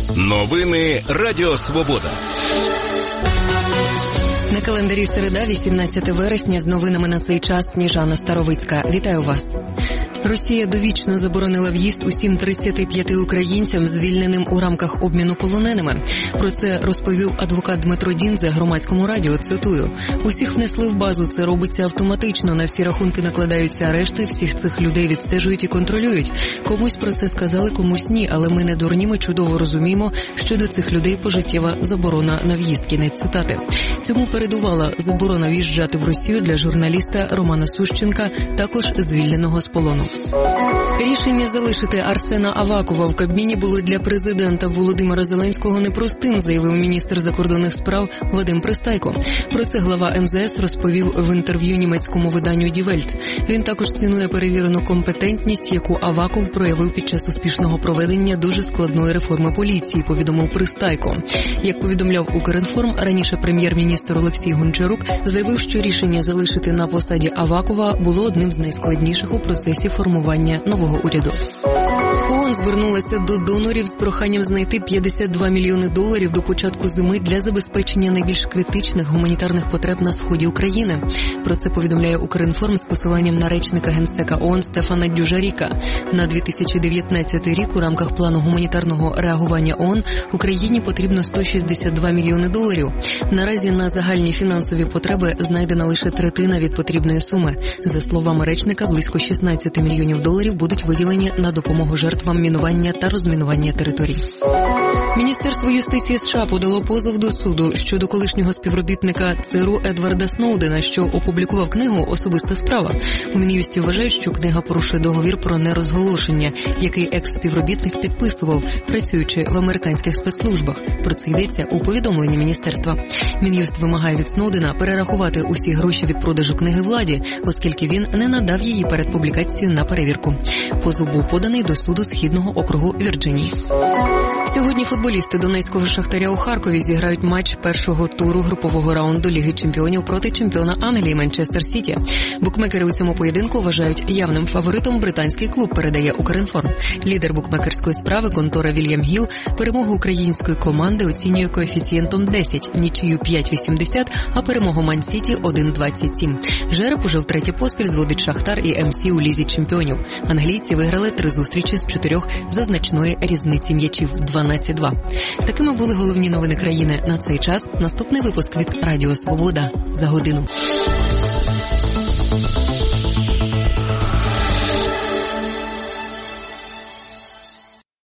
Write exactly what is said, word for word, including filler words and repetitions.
Новини Радіо Свобода. На календарі середа, вісімнадцяте вересня, з новинами на цей час Сніжана Старовицька. Вітаю вас. Росія довічно заборонила в'їзд усім тридцяти п'яти українцям, звільненим у рамках обміну полоненими. Про це розповів адвокат Дмитро Діндзя Громадському радіо, цитую. «Усіх внесли в базу, це робиться автоматично, на всі рахунки накладаються арешти, всіх цих людей відстежують і контролюють. Комусь про це сказали, комусь ні, але ми не дурні, ми чудово розуміємо, що до цих людей пожиттєва заборона на в'їзд». Кінець цитати. Цьому передувала заборона в'їжджати в Росію для журналіста Романа Сущенка, також звільненого з полону. Рішення залишити Арсена Авакова в Кабміні було для президента Володимира Зеленського непростим, заявив міністр закордонних справ Вадим Пристайко. Про це глава ем зе ес розповів в інтерв'ю німецькому виданню Die Welt. Він також цінує перевірену компетентність, яку Аваков проявив під час успішного проведення дуже складної реформи поліції, повідомив Пристайко. Як повідомляв Укрінформ, раніше прем'єр-міністр Олексій Гончарук заявив, що рішення залишити на посаді Авакова було одним з найскладніших у процесі формування нового уряду. ООН звернулася до донорів з проханням знайти п'ятдесят два мільйони доларів до початку зими для забезпечення найбільш критичних гуманітарних потреб на сході України. Про це повідомляє Укрінформ з посиланням на речника Генсека ООН Стефана Дюжаріка. На дві тисячі дев'ятнадцятий рік у рамках плану гуманітарного реагування ООН Україні потрібно сто шістдесят два мільйони доларів. Наразі на загальні фінансові потреби знайдена лише третина від потрібної суми. За словами речника, близько шістнадцять мільйонів доларів будуть виділені на допомогу жертвам мінування та розмінування територій. Міністерство юстиції США подало позов до суду щодо колишнього співробітника ЦРУ Едварда Сноудена, що опублікував книгу «Особиста справа». У Мін'юсті вважають, що книга порушує договір про нерозголошення, який екс-співробітник підписував, працюючи в американських спецслужбах. Про це йдеться у повідомленні міністерства. Мін'юст вимагає від Сноудена перерахувати усі гроші від продажу книги владі, оскільки він не надав її перед публікацією на перевірку. Позов був поданий до суду Східного округу Вірджинії. Сьогодні футболісти Донецького Шахтаря у Харкові зіграють матч першого туру групового раунду Ліги чемпіонів проти чемпіона Англії Манчестер Сіті. Букмекери у цьому поєдинку вважають явним фаворитом британський клуб, передає Укрінформ. Лідер букмекерської справи контора Вільям Гіл перемогу української команди оцінює коефіцієнтом десять, нічию п'ять вісімдесят, а перемогу Ман-Сіті один двадцять сім. Жереб уже втретє поспіль зводить Шахтар і ем сі у Лізі чемпіонів. Англійці виграли три зустрічі з чотирьох за значної різниці м'ячів дванадцять два. Такими були головні новини країни на цей час. Наступний випуск від Радіо Свобода за годину.